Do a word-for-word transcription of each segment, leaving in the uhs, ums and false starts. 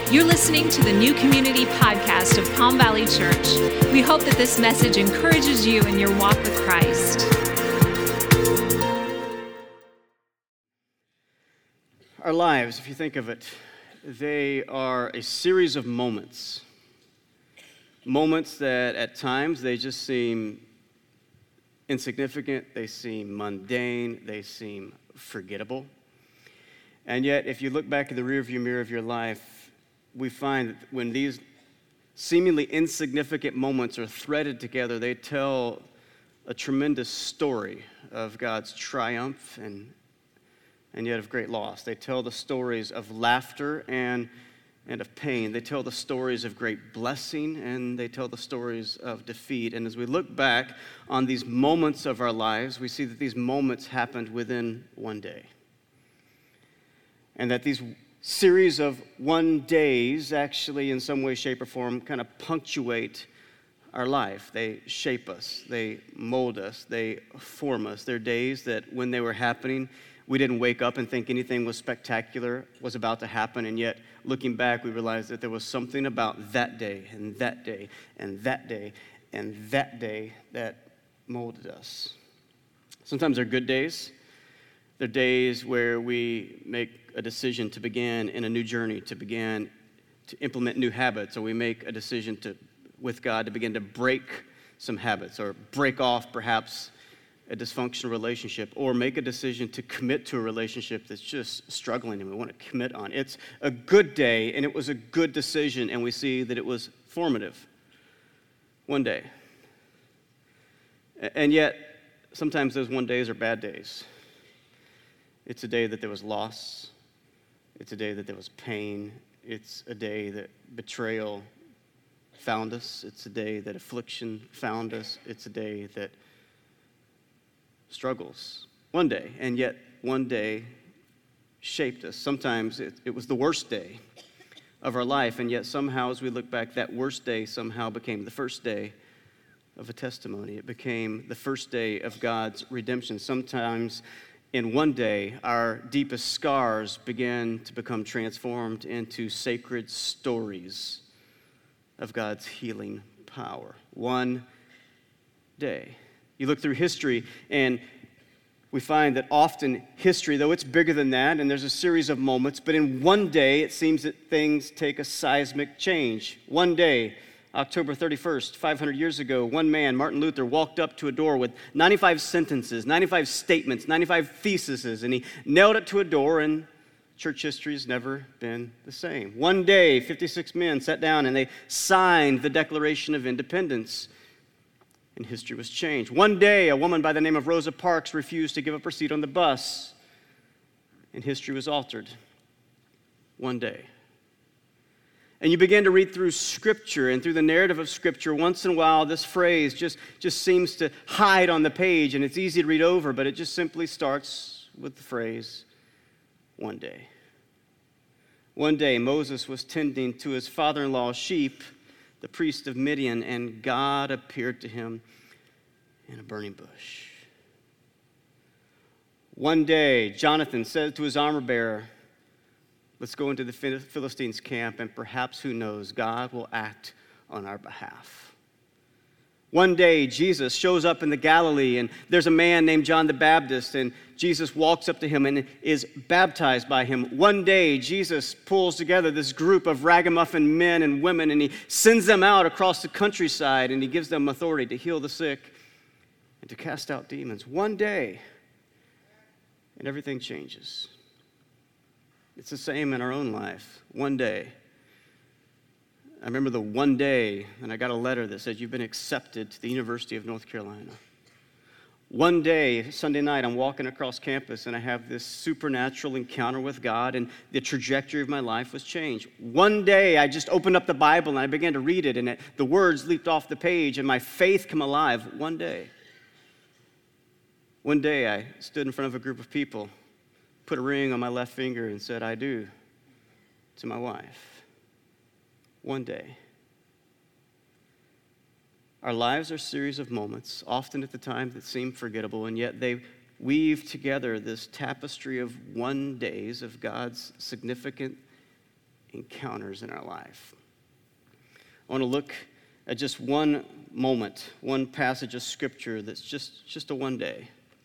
You're listening to the New Community Podcast of Palm Valley Church. We hope that this message encourages you in your walk with Christ. Our lives, if you think of it, they are a series of moments. Moments that at times they just seem insignificant, they seem mundane, they seem forgettable. And yet, if you look back in the rearview mirror of your life, we find that when these seemingly insignificant moments are threaded together, they tell a tremendous story of God's triumph and and yet of great loss. They tell the stories of laughter and, and of pain. They tell the stories of great blessing, and they tell the stories of defeat. And as we look back on these moments of our lives, we see that these moments happened within one day. And that these series of one days actually in some way, shape, or form kind of punctuate our life. They shape us. They mold us. They form us. They're days that when they were happening, we didn't wake up and think anything was spectacular was about to happen, and yet looking back, we realized that there was something about that day and that day and that day and that day that molded us. Sometimes they're good days. They're days where we make a decision to begin in a new journey, to begin to implement new habits, or we make a decision to, with God, to begin to break some habits or break off perhaps a dysfunctional relationship, or make a decision to commit to a relationship that's just struggling and we want to commit on. It's a good day, and it was a good decision, and we see that it was formative. One day. And yet, sometimes those one days are bad days. It's a day that there was loss. It's a day that there was pain. It's a day that betrayal found us. It's a day that affliction found us. It's a day that struggles. One day, and yet one day shaped us. Sometimes it, it was the worst day of our life, and yet somehow as we look back, that worst day somehow became the first day of a testimony. It became the first day of God's redemption. Sometimes in one day, our deepest scars began to become transformed into sacred stories of God's healing power. One day. You look through history, and we find that often history, though it's bigger than that, and there's a series of moments, but in one day, it seems that things take a seismic change. One day, October thirty-first, five hundred years ago, one man, Martin Luther, walked up to a door with ninety-five sentences, ninety-five statements, ninety-five theses, and he nailed it to a door, and church history has never been the same. One day, fifty-six men sat down, and they signed the Declaration of Independence. And history was changed. One day, a woman by the name of Rosa Parks refused to give up her seat on the bus, and history was altered. One day. And you begin to read through Scripture, and through the narrative of Scripture, once in a while, this phrase just, just seems to hide on the page, and it's easy to read over, but it just simply starts with the phrase, one day. One day, Moses was tending to his father-in-law's sheep, the priest of Midian, and God appeared to him in a burning bush. One day, Jonathan said to his armor bearer, let's go into the Philistines' camp, and perhaps, who knows, God will act on our behalf. One day, Jesus shows up in the Galilee, and there's a man named John the Baptist, and Jesus walks up to him and is baptized by him. One day, Jesus pulls together this group of ragamuffin men and women, and he sends them out across the countryside, and he gives them authority to heal the sick and to cast out demons. One day, and everything changes. It's the same in our own life. One day. I remember the one day, and I got a letter that said, you've been accepted to the University of North Carolina. One day, Sunday night, I'm walking across campus, and I have this supernatural encounter with God, and the trajectory of my life was changed. One day, I just opened up the Bible, and I began to read it, and it, the words leaped off the page, and my faith came alive. One day. One day, I stood in front of a group of people, put a ring on my left finger, and said, I do, to my wife. One day. Our lives are a series of moments, often at the time that seem forgettable, and yet they weave together this tapestry of one days of God's significant encounters in our life. I want to look at just one moment, one passage of Scripture that's just, just a one day.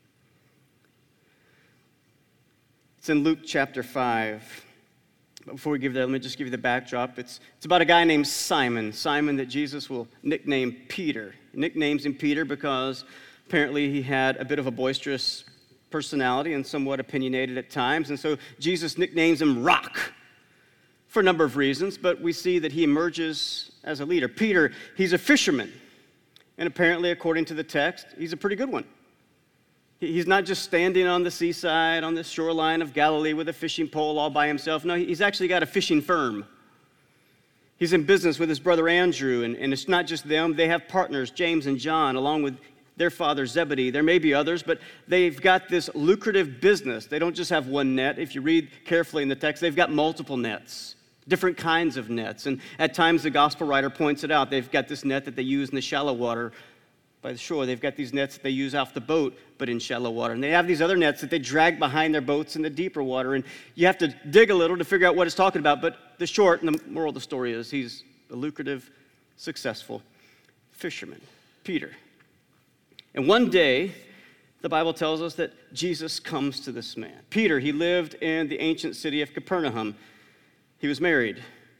It's in Luke chapter five. But before we give that, let me just give you the backdrop. It's, it's about a guy named Simon, Simon that Jesus will nickname Peter. He nicknames him Peter because apparently he had a bit of a boisterous personality and somewhat opinionated at times. And so Jesus nicknames him Rock for a number of reasons, but we see that he emerges as a leader. Peter, he's a fisherman. And apparently, according to the text, he's a pretty good one. He's not just standing on the seaside, on the shoreline of Galilee with a fishing pole all by himself. No, he's actually got a fishing firm. He's in business with his brother Andrew, and, and it's not just them. They have partners, James and John, along with their father Zebedee. There may be others, but they've got this lucrative business. They don't just have one net. If you read carefully in the text, they've got multiple nets, different kinds of nets. And at times, the gospel writer points it out. They've got this net that they use in the shallow water by the shore. They've got these nets that they use off the boat, but in shallow water. And they have these other nets that they drag behind their boats in the deeper water. And you have to dig a little to figure out what it's talking about. But the short and the moral of the story is he's a lucrative, successful fisherman, Peter. And one day, the Bible tells us that Jesus comes to this man. Peter, he lived in the ancient city of Capernaum. He was married.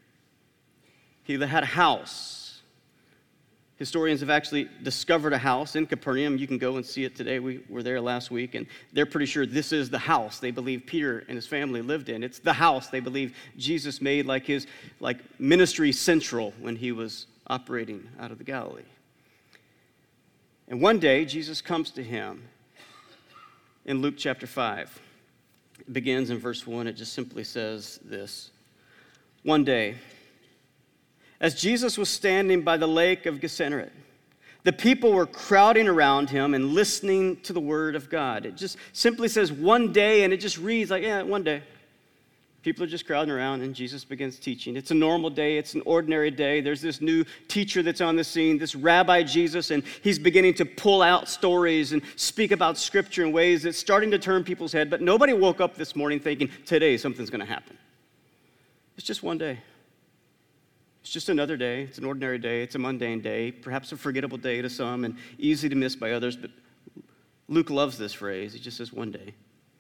He had a house. Historians have actually discovered a house in Capernaum. You can go and see it today. We were there last week, and they're pretty sure this is the house they believe Peter and his family lived in. It's the house they believe Jesus made like his like ministry central when he was operating out of the Galilee. And one day, Jesus comes to him in Luke chapter five. It begins in verse one. It just simply says this. One day, as Jesus was standing by the lake of Gennesaret, the people were crowding around him and listening to the word of God. It just simply says one day, and it just reads like, yeah, one day. People are just crowding around, and Jesus begins teaching. It's a normal day. It's an ordinary day. There's this new teacher that's on the scene, this Rabbi Jesus, and he's beginning to pull out stories and speak about Scripture in ways that's starting to turn people's head. But nobody woke up this morning thinking, today something's going to happen. It's just one day. It's just another day. It's an ordinary day. It's a mundane day, perhaps a forgettable day to some and easy to miss by others. But Luke loves this phrase. He just says one day.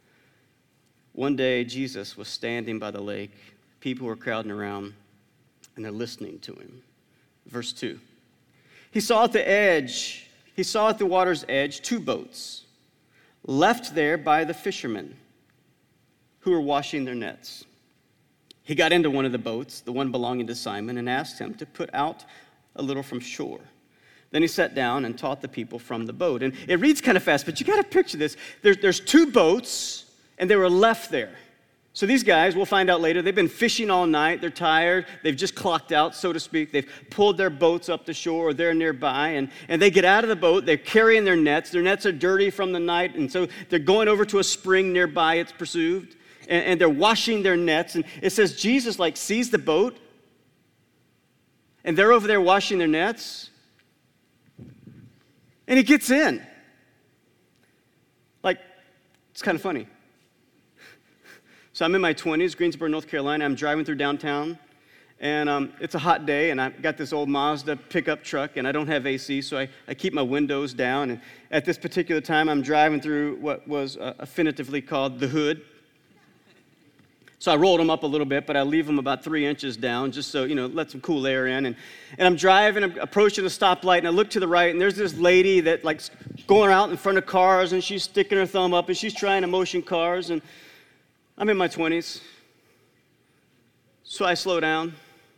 One day, Jesus was standing by the lake. People were crowding around, and they're listening to him. Verse two. He saw at the edge, he saw at the water's edge two boats left there by the fishermen who were washing their nets. He got into one of the boats, the one belonging to Simon, and asked him to put out a little from shore. Then he sat down and taught the people from the boat. And it reads kind of fast, but you got to picture this. There's, there's two boats, and they were left there. So these guys, we'll find out later, they've been fishing all night. They're tired. They've just clocked out, so to speak. They've pulled their boats up the shore, or they're nearby, and, and they get out of the boat. They're carrying their nets. Their nets are dirty from the night, and so they're going over to a spring nearby, it's presumed. And, and they're washing their nets. And it says Jesus, like, sees the boat. And they're over there washing their nets. And he gets in. Like, it's kind of funny. So I'm in my twenties, Greensboro, North Carolina. I'm driving through downtown. And um, it's a hot day. And I've got this old Mazda pickup truck. And I don't have A C, so I, I keep my windows down. And at this particular time, I'm driving through what was uh, affinitively called the hood. So I rolled them up a little bit, but I leave them about three inches down just so, you know, let some cool air in. And, and I'm driving, I'm approaching a stoplight, and I look to the right, and there's this lady that, like, going out in front of cars, and she's sticking her thumb up, and she's trying to motion cars, and I'm in my twenties. So I slow down,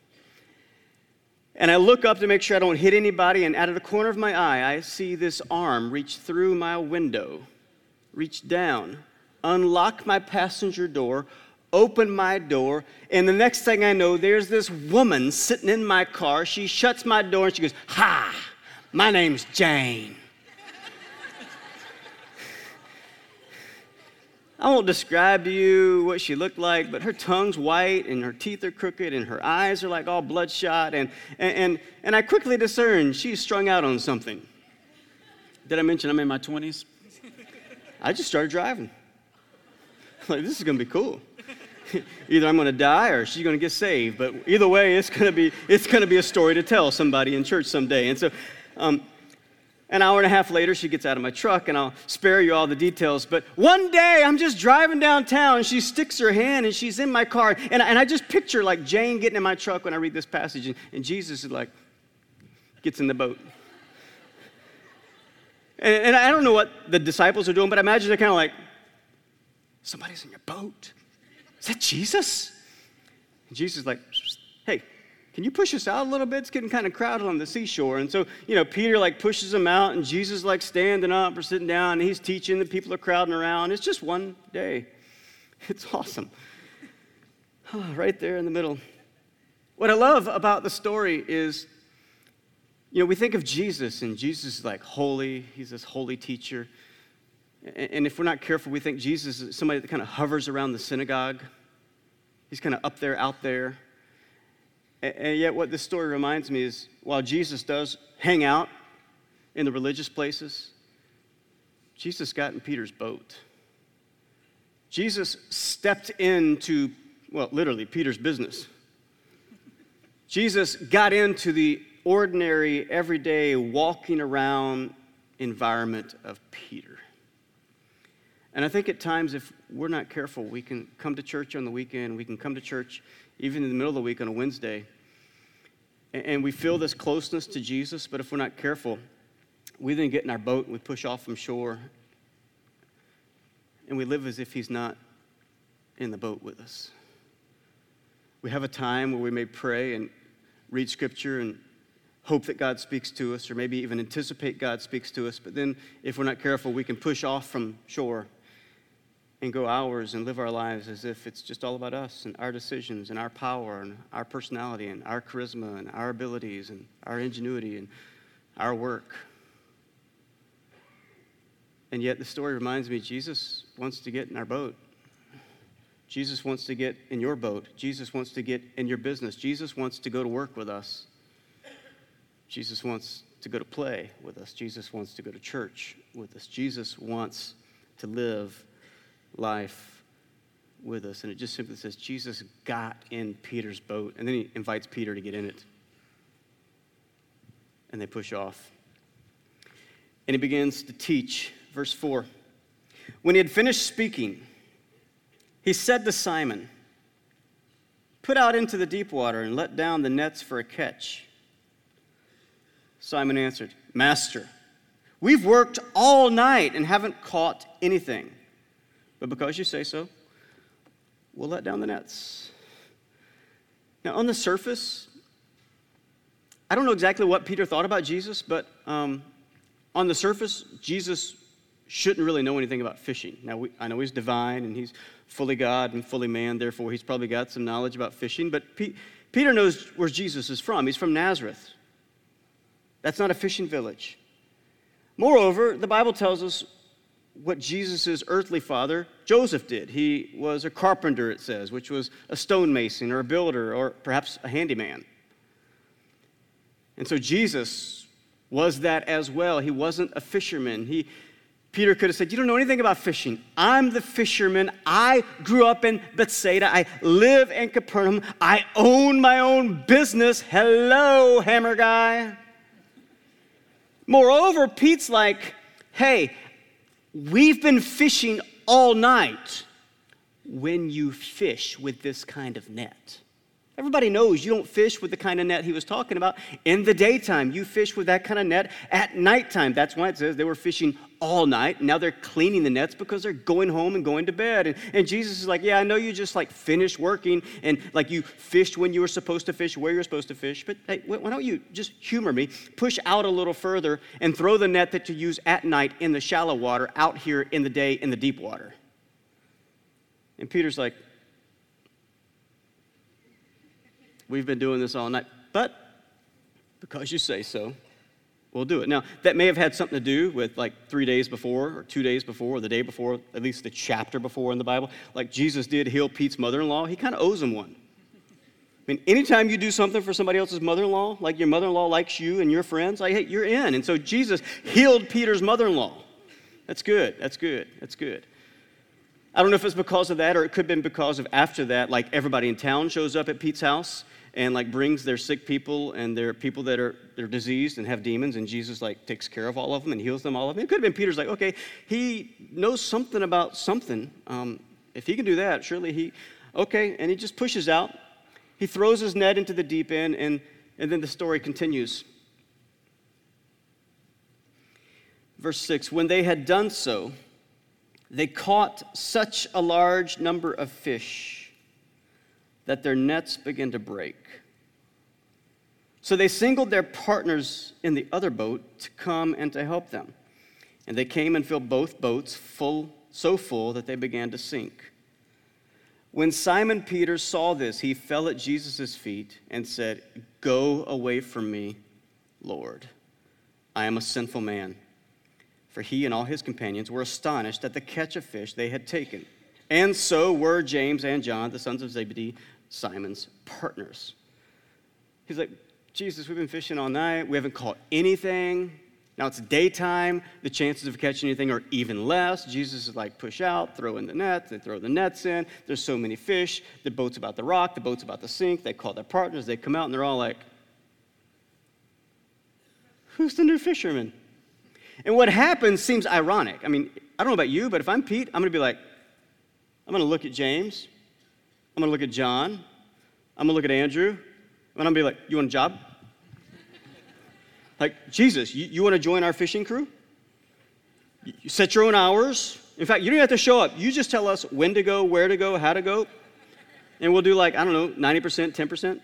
and I look up to make sure I don't hit anybody, and out of the corner of my eye, I see this arm reach through my window, reach down, unlock my passenger door, open my door, and the next thing I know, there's this woman sitting in my car. She shuts my door, and she goes, "Hi, my name's Jane." I won't describe to you what she looked like, but her tongue's white, and her teeth are crooked, and her eyes are like all bloodshot, and, and, and, and I quickly discern she's strung out on something. Did I mention I'm in my twenties? I just started driving. Like, this is going to be cool. Either I'm going to die or she's going to get saved. But either way, it's going to be it's going to be a story to tell somebody in church someday. And so um, an hour and a half later, she gets out of my truck, and I'll spare you all the details. But one day, I'm just driving downtown, and she sticks her hand, and she's in my car. And, and I just picture, like, Jane getting in my truck when I read this passage, and, and Jesus is like, gets in the boat. And, and I don't know what the disciples are doing, but I imagine they're kind of like, somebody's in your boat. Is that Jesus? And Jesus is like, hey, can you push us out a little bit? It's getting kind of crowded on the seashore. And so, you know, Peter like pushes him out, and Jesus like standing up or sitting down, and he's teaching, the people are crowding around. It's just one day. It's awesome. Right there in the middle. What I love about the story is, you know, we think of Jesus, and Jesus is like holy. He's this holy teacher. And if we're not careful, we think Jesus is somebody that kind of hovers around the synagogue. He's kind of up there, out there. And yet what this story reminds me is, while Jesus does hang out in the religious places, Jesus got in Peter's boat. Jesus stepped into, well, literally, Peter's business. Jesus got into the ordinary, everyday, walking around environment of Peter. And I think at times, if we're not careful, we can come to church on the weekend, we can come to church even in the middle of the week on a Wednesday, and we feel this closeness to Jesus, but if we're not careful, we then get in our boat and we push off from shore, and we live as if he's not in the boat with us. We have a time where we may pray and read Scripture and hope that God speaks to us, or maybe even anticipate God speaks to us, but then if we're not careful, we can push off from shore and go hours and live our lives as if it's just all about us and our decisions and our power and our personality and our charisma and our abilities and our ingenuity and our work. And yet the story reminds me, Jesus wants to get in our boat. Jesus wants to get in your boat. Jesus wants to get in your business. Jesus wants to go to work with us. Jesus wants to go to play with us. Jesus wants to go to church with us. Jesus wants to live life with us. And it just simply says, Jesus got in Peter's boat, and then he invites Peter to get in it. And they push off. And he begins to teach. Verse four. When he had finished speaking, he said to Simon, "Put out into the deep water and let down the nets for a catch." Simon answered, "Master, we've worked all night and haven't caught anything. But because you say so, we'll let down the nets." Now, on the surface, I don't know exactly what Peter thought about Jesus, but um, on the surface, Jesus shouldn't really know anything about fishing. Now, we, I know he's divine and he's fully God and fully man, therefore he's probably got some knowledge about fishing, but P- Peter knows where Jesus is from. He's from Nazareth. That's not a fishing village. Moreover, the Bible tells us what Jesus' earthly father, Joseph, did. He was a carpenter, it says, which was a stonemason or a builder or perhaps a handyman. And so Jesus was that as well. He wasn't a fisherman. He, Peter could have said, "You don't know anything about fishing. I'm the fisherman. I grew up in Bethsaida. I live in Capernaum. I own my own business. Hello, hammer guy." Moreover, Pete's like, "Hey, we've been fishing all night." When you fish with this kind of net. Everybody knows you don't fish with the kind of net he was talking about in the daytime. You fish with that kind of net at nighttime. That's why it says they were fishing all night. Now they're cleaning the nets because they're going home and going to bed. And, and Jesus is like, "Yeah, I know you just like finished working and like you fished when you were supposed to fish, where you're supposed to fish. But hey, why don't you just humor me, push out a little further and throw the net that you use at night in the shallow water out here in the day in the deep water." And Peter's like, "We've been doing this all night, but because you say so, we'll do it." Now, that may have had something to do with like three days before or two days before or the day before, at least the chapter before in the Bible. Like Jesus did heal Pete's mother-in-law. He kind of owes him one. I mean, anytime you do something for somebody else's mother-in-law, like your mother-in-law likes you and your friends, like, hey, you're in. And so Jesus healed Peter's mother-in-law. That's good. That's good. That's good. I don't know if it's because of that, or it could have been because of after that, like everybody in town shows up at Pete's house and like brings their sick people and their people that are they're diseased and have demons, and Jesus like takes care of all of them and heals them all of them. It could have been Peter's like, okay, he knows something about something. Um, if he can do that, surely he, okay, and he just pushes out. He throws his net into the deep end, and, and then the story continues. Verse six, when they had done so, they caught such a large number of fish that their nets began to break. So they signaled their partners in the other boat to come and to help them. And they came and filled both boats full, so full that they began to sink. When Simon Peter saw this, he fell at Jesus' feet and said, "Go away from me, Lord. I am a sinful man." For he and all his companions were astonished at the catch of fish they had taken. And so were James and John, the sons of Zebedee, Simon's partners. He's like, Jesus, we've been fishing all night. We haven't caught anything. Now it's daytime. The chances of catching anything are even less. Jesus is like, push out, throw in the nets. They throw the nets in. There's so many fish. The boat's about to rock. The boat's about to sink. They call their partners. They come out, and they're all like, who's the new fisherman? And what happens seems ironic. I mean, I don't know about you, but if I'm Pete, I'm going to be like, I'm going to look at James. I'm going to look at John. I'm going to look at Andrew. And I'm going to be like, you want a job? Like, Jesus, you, you want to join our fishing crew? You, you set your own hours. In fact, you don't have to show up. You just tell us when to go, where to go, how to go. And we'll do like, I don't know, ninety percent, ten percent.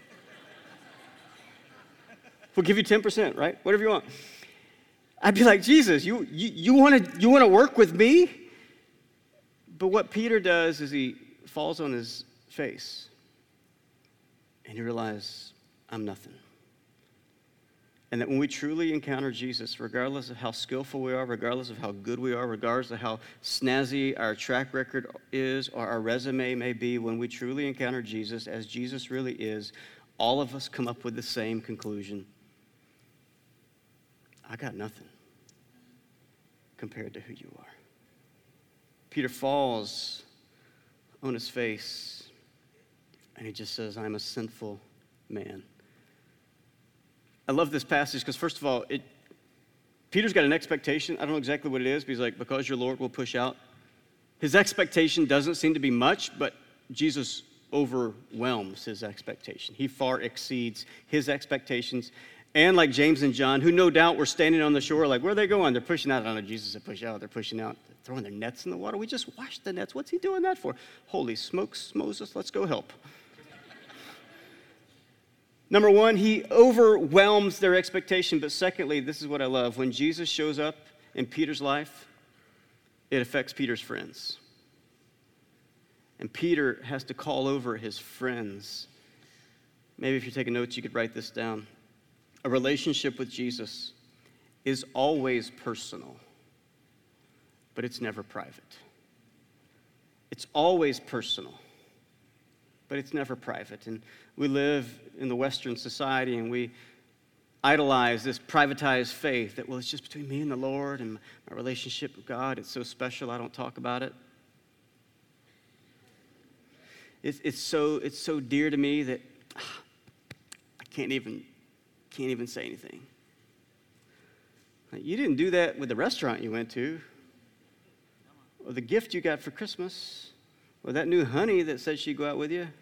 We'll give you ten percent, right? Whatever you want. I'd be like, Jesus, you you you want to you want to work with me? But what Peter does is he falls on his face, and he realizes, I'm nothing. And that when we truly encounter Jesus, regardless of how skillful we are, regardless of how good we are, regardless of how snazzy our track record is or our resume may be, when we truly encounter Jesus as Jesus really is, all of us come up with the same conclusion. I got nothing compared to who you are. Peter falls on his face, and he just says, I'm a sinful man. I love this passage because, first of all, it, Peter's got an expectation. I don't know exactly what it is, but he's like, because your Lord will push out. His expectation doesn't seem to be much, but Jesus overwhelms his expectation. He far exceeds his expectations. And like James and John, who no doubt were standing on the shore, like, where are they going? They're pushing out. I don't know, Jesus said push out. They're pushing out, They're throwing their nets in the water. We just washed the nets. What's he doing that for? Holy smokes, Moses, let's go help. Number one, he overwhelms their expectation. But secondly, this is what I love. When Jesus shows up in Peter's life, it affects Peter's friends. And Peter has to call over his friends. Maybe if you're taking notes, you could write this down. A relationship with Jesus is always personal, but it's never private. It's always personal, but it's never private. And we live in the Western society, and we idolize this privatized faith that, well, it's just between me and the Lord and my relationship with God. It's so special, I don't talk about it. It's, it's, so, it's so dear to me that ah, I can't even... Can't even say anything. You didn't do that with the restaurant you went to, or the gift you got for Christmas, or that new honey that said she'd go out with you.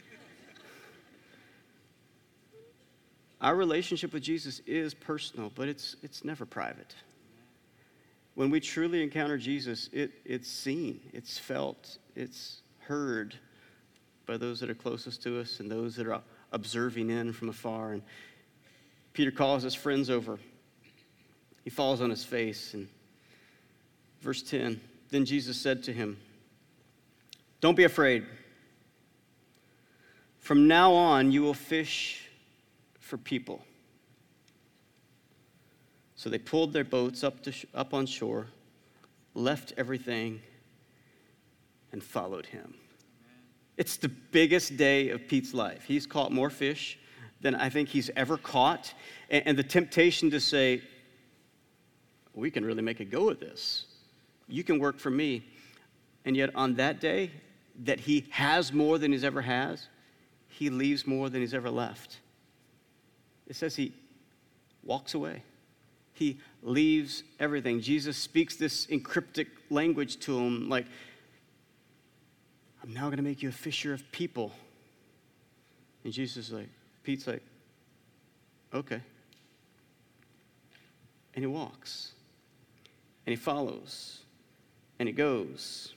Our relationship with Jesus is personal, but it's it's never private. When we truly encounter Jesus, it, it's seen, it's felt, it's heard by those that are closest to us and those that are observing in from afar. And Peter calls his friends over. He falls on his face. And verse ten, then Jesus said to him, don't be afraid. From now on, you will fish for people. So they pulled their boats up, to sh- up on shore, left everything, and followed him. It's the biggest day of Pete's life. He's caught more fish than I think he's ever caught. And, and the temptation to say, we can really make a go of this. You can work for me. And yet on that day that he has more than he's ever has, he leaves more than he's ever left. It says he walks away. He leaves everything. Jesus speaks this encryptic language to him like, I'm now going to make you a fisher of people. And Jesus is like, Pete's like, okay. And he walks. And he follows. And he goes.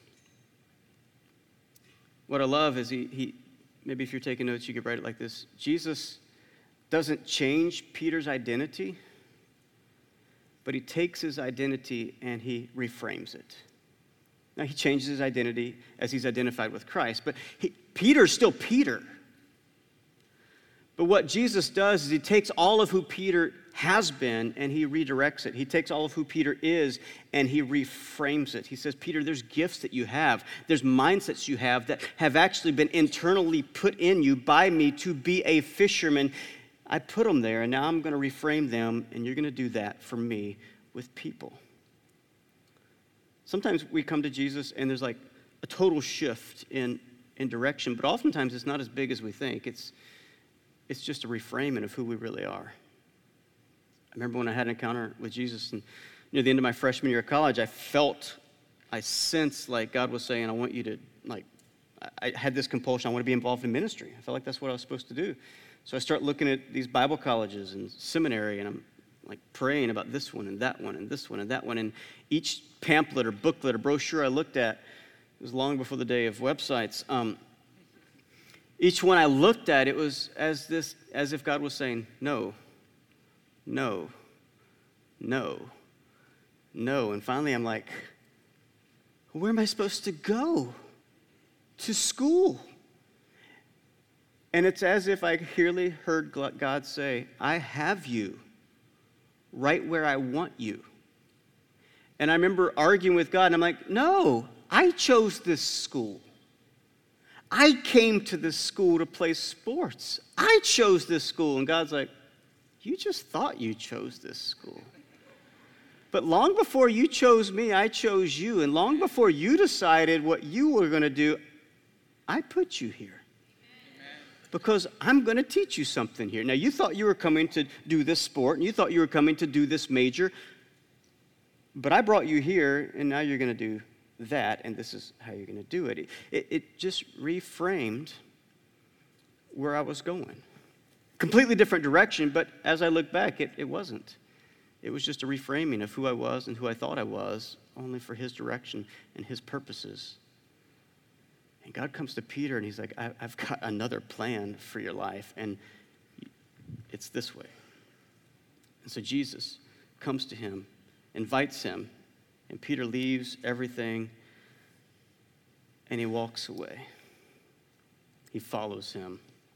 What I love is he, he, maybe if you're taking notes, you could write it like this. Jesus doesn't change Peter's identity, but he takes his identity and he reframes it. Now, he changes his identity as he's identified with Christ, but he, Peter's still Peter. But what Jesus does is he takes all of who Peter has been and he redirects it. He takes all of who Peter is and he reframes it. He says, Peter, there's gifts that you have. There's mindsets you have that have actually been internally put in you by me to be a fisherman. I put them there, and now I'm going to reframe them, and you're going to do that for me with people. Sometimes we come to Jesus, and there's like a total shift in, in direction, but oftentimes it's not as big as we think. It's, it's just a reframing of who we really are. I remember when I had an encounter with Jesus, and near the end of my freshman year of college, I felt, I sensed like God was saying, I want you to, like, I had this compulsion, I want to be involved in ministry. I felt like that's what I was supposed to do. So I start looking at these Bible colleges and seminary, and I'm like praying about this one and that one and this one and that one. And each pamphlet or booklet or brochure I looked at, it was long before the day of websites. Um, each one I looked at, it was as this, as if God was saying, no, no, no, no. And finally I'm like, where am I supposed to go? To school. And it's as if I clearly heard God say, I have you right where I want you. And I remember arguing with God, and I'm like, no, I chose this school. I came to this school to play sports. I chose this school. And God's like, you just thought you chose this school. But long before you chose me, I chose you. And long before you decided what you were going to do, I put you here. Because I'm going to teach you something here. Now, you thought you were coming to do this sport, and you thought you were coming to do this major, but I brought you here, and now you're going to do that, and this is how you're going to do it. It, it just reframed where I was going. Completely different direction, but as I look back, it, it wasn't. It was just a reframing of who I was and who I thought I was, only for his direction and his purposes. And God comes to Peter and he's like, I, I've got another plan for your life, and it's this way. And so Jesus comes to him, invites him, and Peter leaves everything and he walks away. He follows him,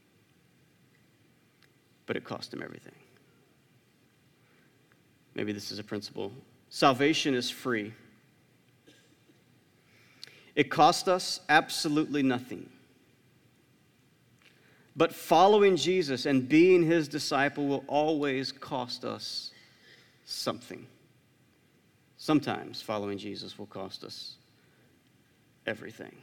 but it cost him everything. Maybe this is a principle. Salvation is free. It cost us absolutely nothing. But following Jesus and being his disciple will always cost us something. Sometimes following Jesus will cost us everything.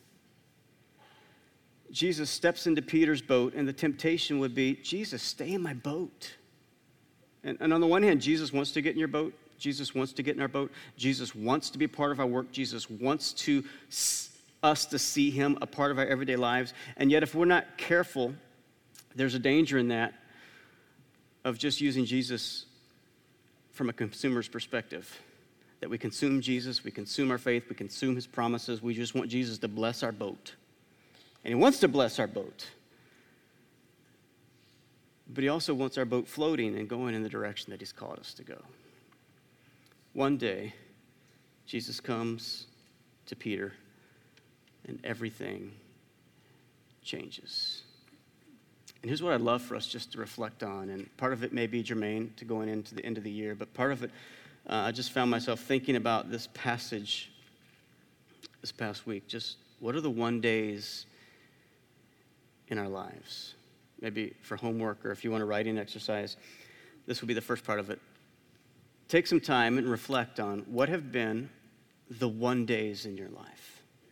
Jesus steps into Peter's boat, and the temptation would be, Jesus, stay in my boat. And, and on the one hand, Jesus wants to get in your boat. Jesus wants to get in our boat. Jesus wants to be a part of our work. Jesus wants to us to see him a part of our everyday lives. And yet, if we're not careful, there's a danger in that of just using Jesus from a consumer's perspective. That we consume Jesus, we consume our faith, we consume his promises. We just want Jesus to bless our boat. And he wants to bless our boat. But he also wants our boat floating and going in the direction that he's called us to go. One day, Jesus comes to Peter, and everything changes. And here's what I'd love for us just to reflect on, and part of it may be germane to going into the end of the year, but part of it, uh, I just found myself thinking about this passage this past week. Just what are the one days in our lives? Maybe for homework, or if you want a writing exercise, this will be the first part of it. Take some time and reflect on what have been the one days in your life.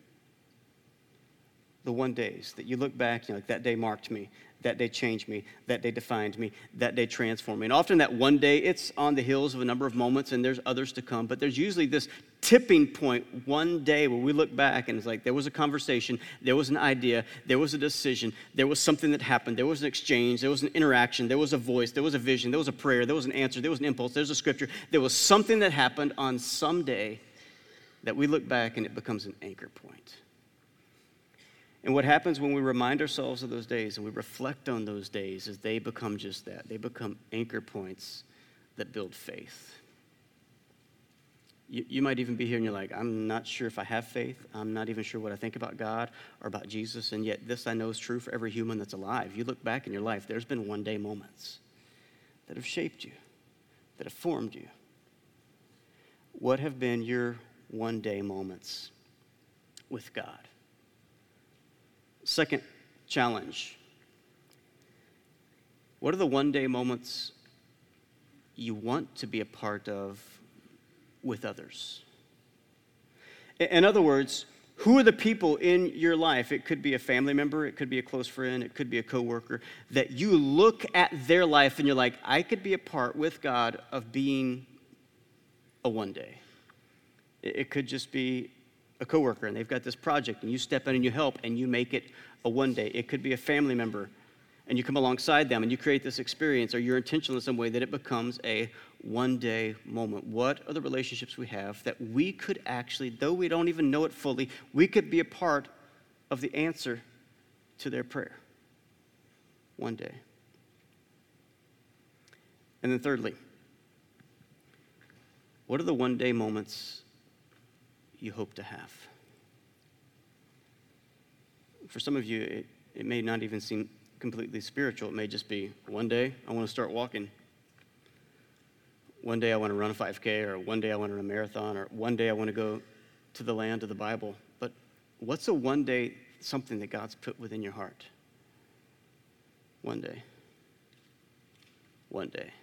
the one days that you look back, you know, like that day marked me, that day changed me, that day defined me, that day transformed me. And often that one day, it's on the heels of a number of moments, and there's others to come, but there's usually this tipping point one day where we look back and it's like there was a conversation, there was an idea, there was a decision, there was something that happened, there was an exchange, there was an interaction, there was a voice, there was a vision, there was a prayer, there was an answer, there was an impulse, there was a scripture, there was something that happened on some day that we look back and it becomes an anchor point. And what happens when we remind ourselves of those days and we reflect on those days is they become just that. They become anchor points that build faith. You, you might even be here and you're like, I'm not sure if I have faith. I'm not even sure what I think about God or about Jesus. And yet this I know is true for every human that's alive. You look back in your life, there's been one day moments that have shaped you, that have formed you. What have been your one day moments with God? Second challenge. What are the one-day moments you want to be a part of with others? In other words, who are the people in your life? It could be a family member, it could be a close friend, it could be a coworker, that you look at their life and you're like, I could be a part with God of being a one day. It could just be a coworker and they've got this project and you step in and you help and you make it a one day. It could be a family member and you come alongside them and you create this experience, or you're intentional in some way that it becomes a one day moment. What are the relationships we have that we could actually, though we don't even know it fully, we could be a part of the answer to their prayer one day? And then thirdly, what are the one day moments you hope to have? For some of you, it, it may not even seem completely spiritual. It may just be, one day I want to start walking. One day I want to run a five K, or one day I want to run a marathon, or one day I want to go to the land of the Bible. But what's a one day something that God's put within your heart? One day. One day.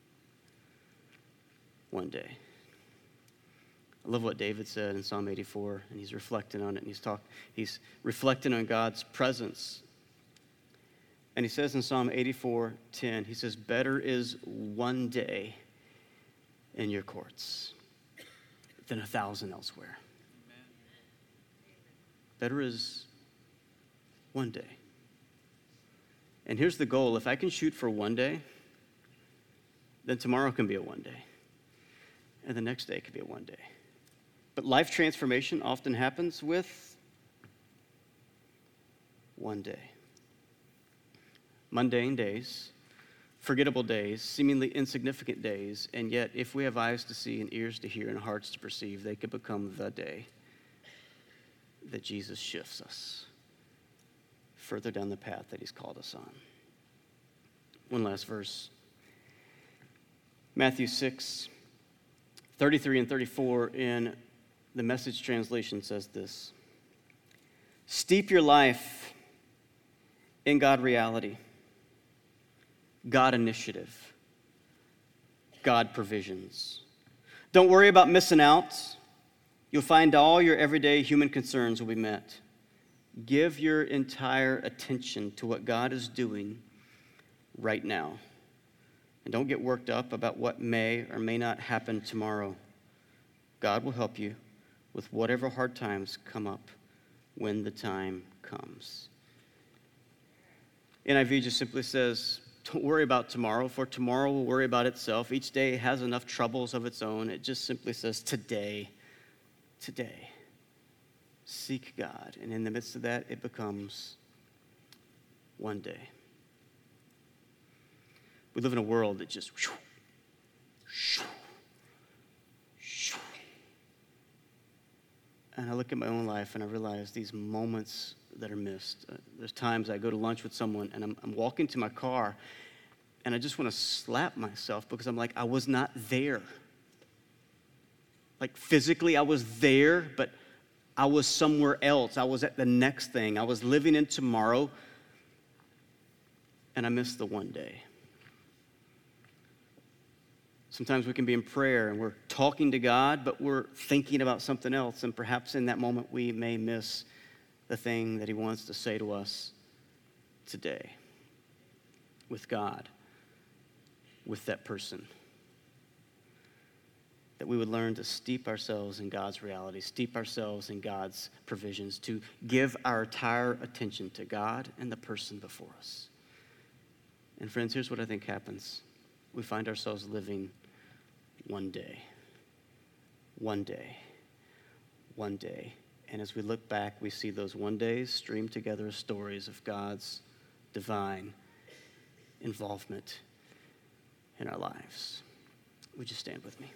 One day. I love what David said in Psalm eighty-four, and he's reflecting on it, and he's talk, he's reflecting on God's presence. And he says in Psalm eighty-four ten, he says, better is one day in your courts than a thousand elsewhere. Amen. Better is one day. And here's the goal. If I can shoot for one day, then tomorrow can be a one day. And the next day can be a one day. But life transformation often happens with one day. Mundane days, forgettable days, seemingly insignificant days, and yet if we have eyes to see and ears to hear and hearts to perceive, they could become the day that Jesus shifts us further down the path that he's called us on. One last verse. Matthew six, thirty-three and thirty-four in the Message translation says this: steep your life in God reality, God initiative, God provisions. Don't worry about missing out. You'll find all your everyday human concerns will be met. Give your entire attention to what God is doing right now. And don't get worked up about what may or may not happen tomorrow. God will help you with whatever hard times come up when the time comes. N I V just simply says, don't worry about tomorrow, for tomorrow will worry about itself. Each day has enough troubles of its own. It just simply says, today, today, seek God. And in the midst of that, it becomes one day. We live in a world that just shoo, shoo, shoo. And I look at my own life and I realize these moments that are missed. Uh, there's times I go to lunch with someone and I'm, I'm walking to my car and I just want to slap myself because I'm like, I was not there. Like physically I was there, but I was somewhere else. I was at the next thing. I was living in tomorrow and I missed the one day. Sometimes we can be in prayer and we're talking to God, but we're thinking about something else. And perhaps in that moment we may miss the thing that he wants to say to us today with God, with that person. That we would learn to steep ourselves in God's reality, steep ourselves in God's provisions, to give our entire attention to God and the person before us. And friends, here's what I think happens. We find ourselves living one day, one day, one day. And as we look back, we see those one days stream together as stories of God's divine involvement in our lives. Would you stand with me?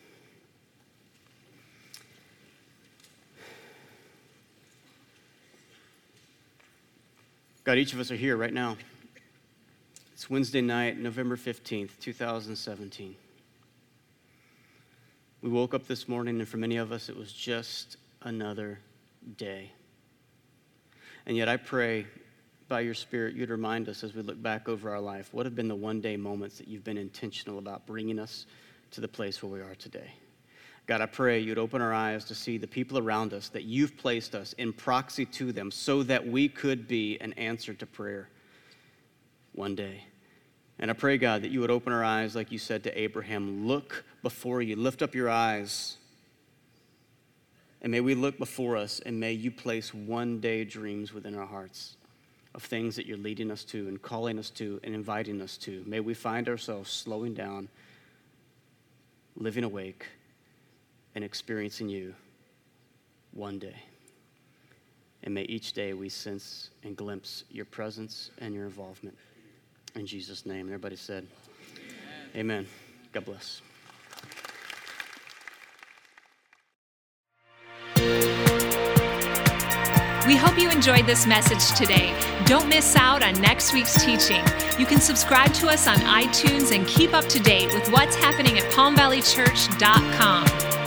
God, each of us are here right now. It's Wednesday night, November fifteenth, twenty seventeen. We woke up this morning, and for many of us, it was just another day. And yet I pray, by your Spirit, you'd remind us as we look back over our life, what have been the one-day moments that you've been intentional about bringing us to the place where we are today. God, I pray you'd open our eyes to see the people around us, that you've placed us in proxy to them so that we could be an answer to prayer one day. And I pray, God, that you would open our eyes like you said to Abraham, look before you, lift up your eyes, and may we look before us, and may you place one-day dreams within our hearts of things that you're leading us to and calling us to and inviting us to. May we find ourselves slowing down, living awake, and experiencing you one day. And may each day we sense and glimpse your presence and your involvement. In Jesus' name. And everybody said, Amen. Amen. God bless. We hope you enjoyed this message today. Don't miss out on next week's teaching. You can subscribe to us on iTunes and keep up to date with what's happening at palm valley church dot com.